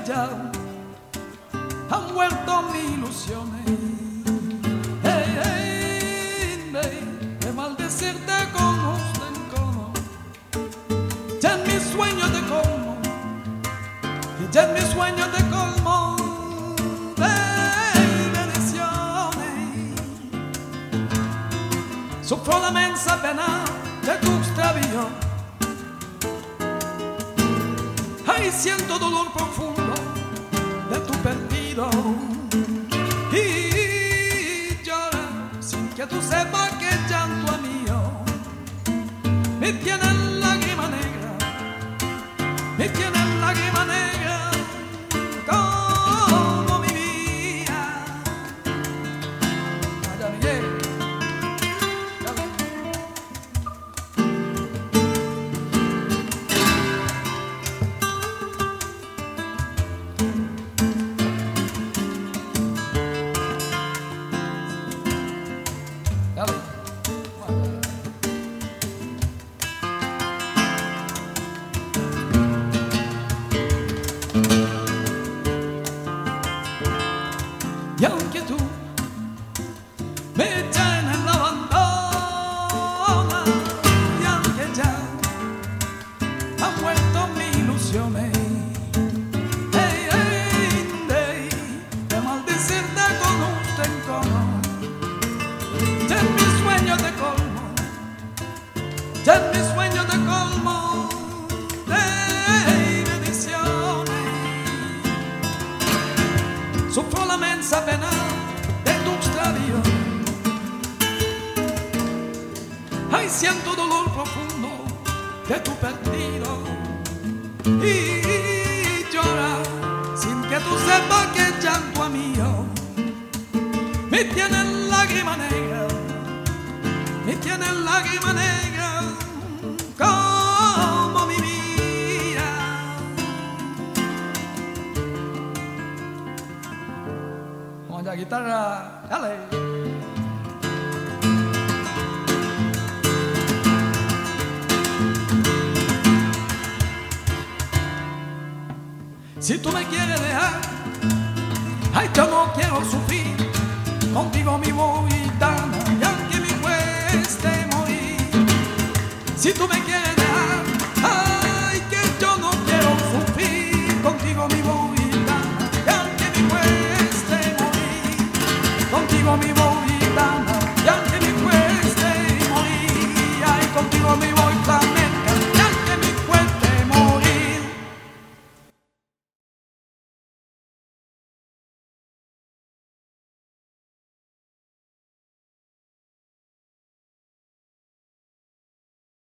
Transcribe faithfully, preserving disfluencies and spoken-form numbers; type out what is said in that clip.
ya han muerto mis ilusiones. Hey, hey, hey, de maldecirte con justo encono. Ya en mis sueños de colmo, ya en mis sueños de colmo de bendiciones. Sufro la mensa pena de tu extravío. Ay, siento dolor profundo de tu perdido. Y llora sin que tú sepas que el llanto mío me tiene en lágrima negra, me tiene en lágrima negra como mi vida. Allá Miguel. Y aunque tú me echas en el abandono, y aunque ya han muerto mis ilusiones, hey, hey, hey, de maldecirte con justo encono, ya en mis sueños de colmo, ya en mis sueños de colmo de bendiciones. Sufro la mensa pena de tu extravío. Ay, siento dolor profundo de tu perdido. Y llora sin que tú sepas que el llanto mío me tiene en lágrima negra, me tiene en lágrima negra como mi vida. Con la guitarra, dale. Si tú me quieres dejar, ay, yo no quiero sufrir. Contigo mi gitana, y aunque me cueste morir. Si tú me quieres dejar, ay, que yo no quiero sufrir. Contigo mi gitana, y aunque me cueste morir. Contigo mi gitana, y aunque me cueste morir. Ay, contigo mi